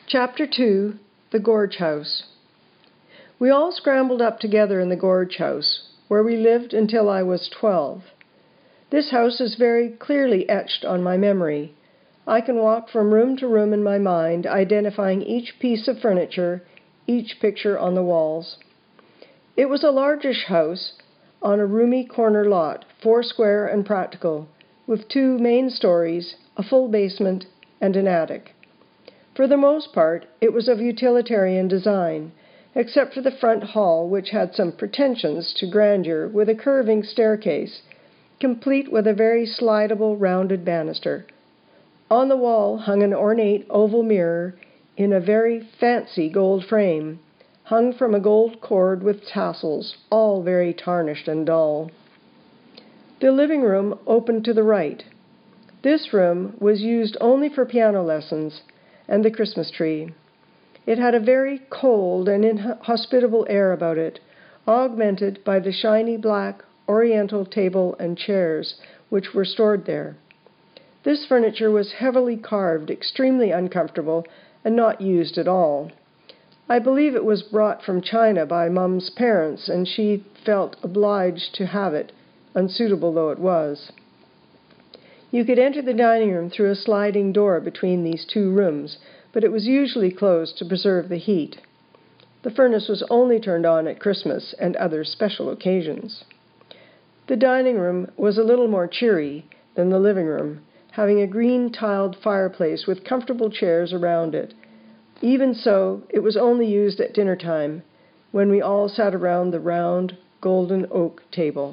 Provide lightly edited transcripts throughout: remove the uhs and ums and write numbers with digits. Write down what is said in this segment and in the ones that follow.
Chapter 2, The Gorge House. We all scrambled up together in the Gorge House, where we lived until I was 12. This house is very clearly etched on my memory. I can walk from room to room in my mind, identifying each piece of furniture, each picture on the walls. It was a largish house on a roomy corner lot, 4 square and practical, with 2 main stories, a full basement, and an attic. For the most part, it was of utilitarian design, except for the front hall, which had some pretensions to grandeur, with a curving staircase, complete with a very slidable rounded banister. On the wall hung an ornate oval mirror in a very fancy gold frame, hung from a gold cord with tassels, all very tarnished and dull. The living room opened to the right. This room was used only for piano lessons and the Christmas tree. It had a very cold and inhospitable air about it, augmented by the shiny black oriental table and chairs which were stored there. This furniture was heavily carved, extremely uncomfortable, and not used at all. I believe it was brought from China by Mum's parents, and she felt obliged to have it, unsuitable though it was. You could enter the dining room through a sliding door between these 2 rooms, but it was usually closed to preserve the heat. The furnace was only turned on at Christmas and other special occasions. The dining room was a little more cheery than the living room, having a green tiled fireplace with comfortable chairs around it. Even so, it was only used at dinner time, when we all sat around the round, golden oak table.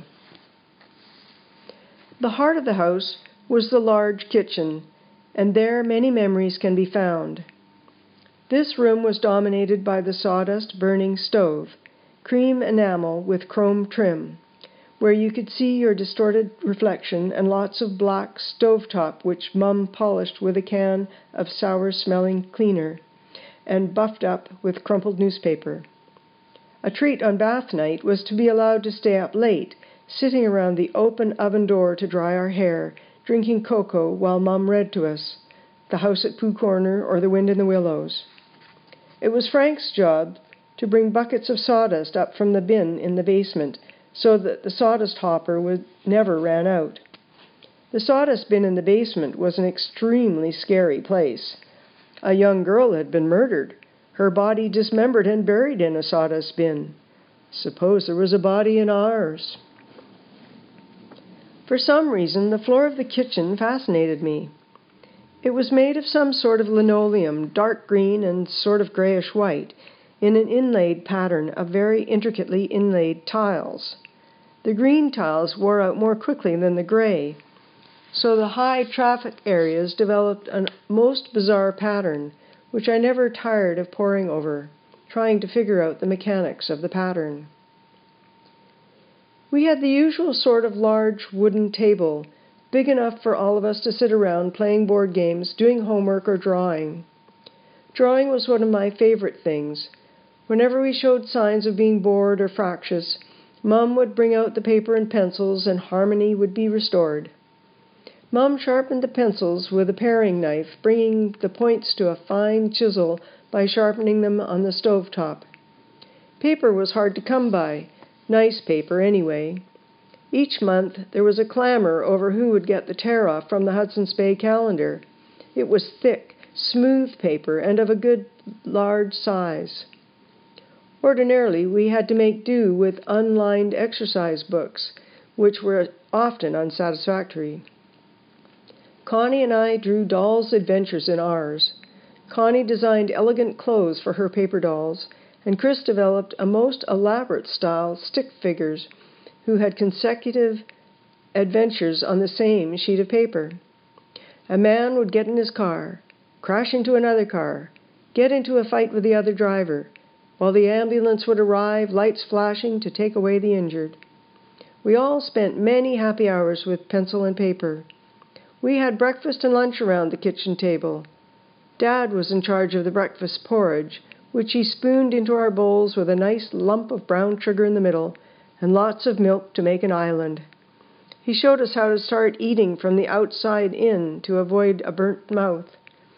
The heart of the house was the large kitchen, and there many memories can be found. This room was dominated by the sawdust burning stove, cream enamel with chrome trim, where you could see your distorted reflection, and lots of black stovetop which Mum polished with a can of sour-smelling cleaner and buffed up with crumpled newspaper. A treat on bath night was to be allowed to stay up late, sitting around the open oven door to dry our hair, drinking cocoa while Mum read to us, The House at Pooh Corner or The Wind in the Willows. It was Frank's job to bring buckets of sawdust up from the bin in the basement so that the sawdust hopper never ran out. The sawdust bin in the basement was an extremely scary place. A young girl had been murdered, her body dismembered and buried in a sawdust bin. Suppose there was a body in ours. For some reason, the floor of the kitchen fascinated me. It was made of some sort of linoleum, dark green and sort of grayish-white, in an inlaid pattern of very intricately inlaid tiles. The green tiles wore out more quickly than the gray, so the high traffic areas developed a most bizarre pattern, which I never tired of poring over, trying to figure out the mechanics of the pattern. We had the usual sort of large wooden table, big enough for all of us to sit around playing board games, doing homework, or drawing. Drawing was one of my favorite things. Whenever we showed signs of being bored or fractious, Mum would bring out the paper and pencils, and harmony would be restored. Mum sharpened the pencils with a paring knife, bringing the points to a fine chisel by sharpening them on the stove top. Paper was hard to come by. Nice paper, anyway. Each month there was a clamor over who would get the tear-off from the Hudson's Bay calendar. It was thick, smooth paper and of a good large size. Ordinarily, we had to make do with unlined exercise books, which were often unsatisfactory. Connie and I drew dolls' adventures in ours. Connie designed elegant clothes for her paper dolls, and Chris developed a most elaborate style stick figures who had consecutive adventures on the same sheet of paper. A man would get in his car, crash into another car, get into a fight with the other driver, while the ambulance would arrive, lights flashing to take away the injured. We all spent many happy hours with pencil and paper. We had breakfast and lunch around the kitchen table. Dad was in charge of the breakfast porridge, which he spooned into our bowls with a nice lump of brown sugar in the middle, and lots of milk to make an island. He showed us how to start eating from the outside in to avoid a burnt mouth.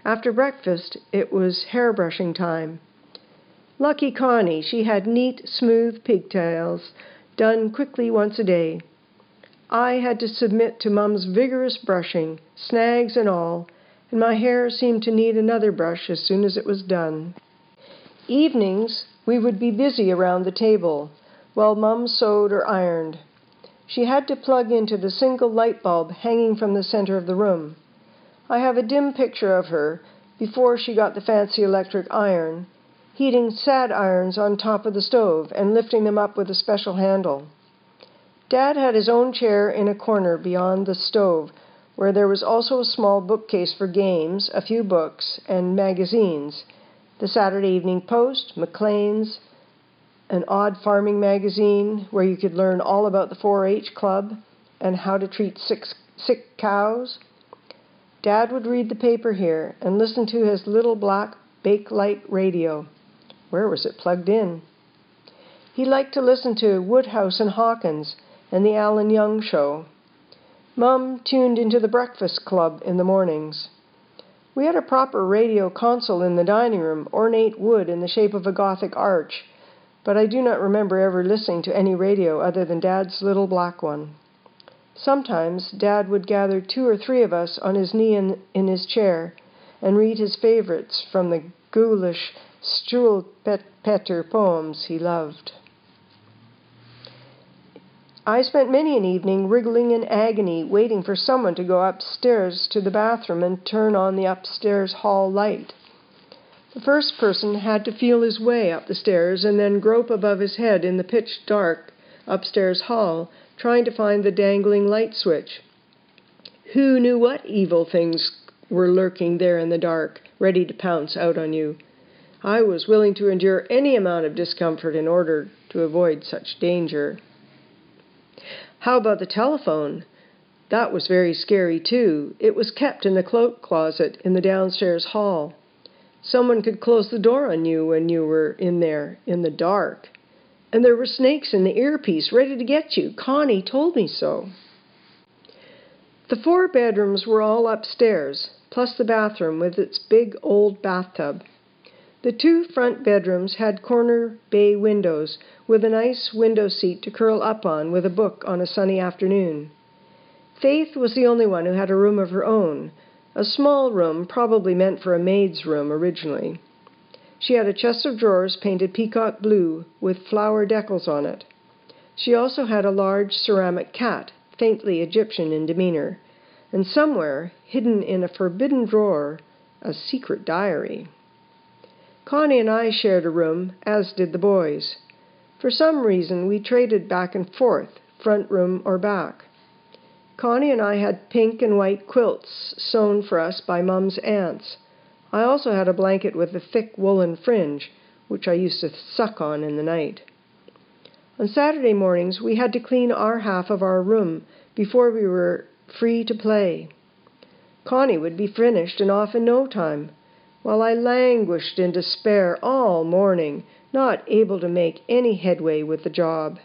After breakfast, it was hair-brushing time. Lucky Connie, she had neat, smooth pigtails, done quickly once a day. I had to submit to Mum's vigorous brushing, snags and all, and my hair seemed to need another brush as soon as it was done. Evenings, we would be busy around the table, while Mum sewed or ironed. She had to plug into the single light bulb hanging from the center of the room. I have a dim picture of her, before she got the fancy electric iron, heating sad irons on top of the stove and lifting them up with a special handle. Dad had his own chair in a corner beyond the stove, where there was also a small bookcase for games, a few books, and magazines. The Saturday Evening Post, Maclean's, an odd farming magazine where you could learn all about the 4-H club and how to treat sick cows. Dad would read the paper here and listen to his little black Bakelite radio. Where was it plugged in? He liked to listen to Woodhouse and Hawkins and the Alan Young Show. Mum tuned into the Breakfast Club in the mornings. We had a proper radio console in the dining room, ornate wood in the shape of a Gothic arch, but I do not remember ever listening to any radio other than Dad's little black one. Sometimes Dad would gather 2 or 3 of us on his knee in his chair and read his favorites from the ghoulish Struwwelpeter poems he loved. I spent many an evening wriggling in agony, waiting for someone to go upstairs to the bathroom and turn on the upstairs hall light. The first person had to feel his way up the stairs and then grope above his head in the pitch-dark upstairs hall, trying to find the dangling light switch. Who knew what evil things were lurking there in the dark, ready to pounce out on you? I was willing to endure any amount of discomfort in order to avoid such danger. How about the telephone? That was very scary, too. It was kept in the cloak closet in the downstairs hall. Someone could close the door on you when you were in there, in the dark. And there were snakes in the earpiece ready to get you. Connie told me so. The 4 bedrooms were all upstairs, plus the bathroom with its big old bathtub. The 2 front bedrooms had corner bay windows with a nice window seat to curl up on with a book on a sunny afternoon. Faith was the only one who had a room of her own, a small room probably meant for a maid's room originally. She had a chest of drawers painted peacock blue with flower decals on it. She also had a large ceramic cat, faintly Egyptian in demeanor, and somewhere, hidden in a forbidden drawer, a secret diary. Connie and I shared a room, as did the boys. For some reason, we traded back and forth, front room or back. Connie and I had pink and white quilts sewn for us by Mum's aunts. I also had a blanket with a thick woolen fringe, which I used to suck on in the night. On Saturday mornings, we had to clean our half of our room before we were free to play. Connie would be finished and off in no time, while I languished in despair all morning, not able to make any headway with the job.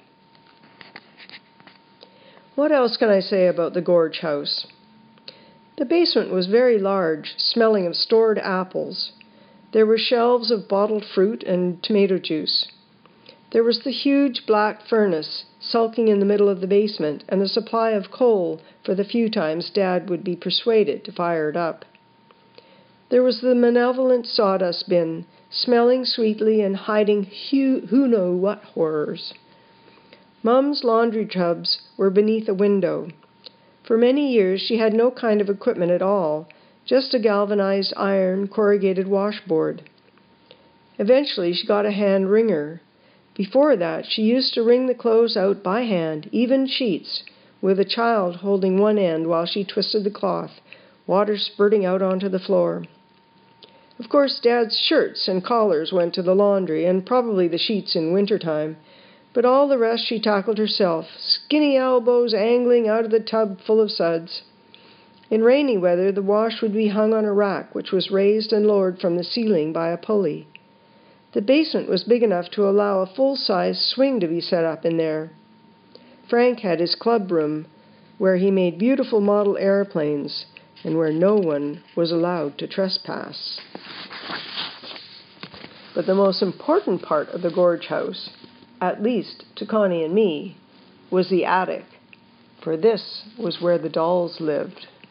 What else can I say about the Gorge House? The basement was very large, smelling of stored apples. There were shelves of bottled fruit and tomato juice. There was the huge black furnace sulking in the middle of the basement, and a supply of coal for the few times Dad would be persuaded to fire it up. There was the malevolent sawdust bin, smelling sweetly and hiding who knows what horrors. Mum's laundry tubs were beneath a window. For many years she had no kind of equipment at all, just a galvanized iron corrugated washboard. Eventually she got a hand wringer. Before that she used to wring the clothes out by hand, even sheets, with a child holding one end while she twisted the cloth, water spurting out onto the floor. Of course, Dad's shirts and collars went to the laundry, and probably the sheets in wintertime, but all the rest she tackled herself, skinny elbows angling out of the tub full of suds. In rainy weather, the wash would be hung on a rack, which was raised and lowered from the ceiling by a pulley. The basement was big enough to allow a full-size swing to be set up in there. Frank had his club room, where he made beautiful model airplanes, and where no one was allowed to trespass. But the most important part of the Gorge House, at least to Connie and me, was the attic, for this was where the dolls lived.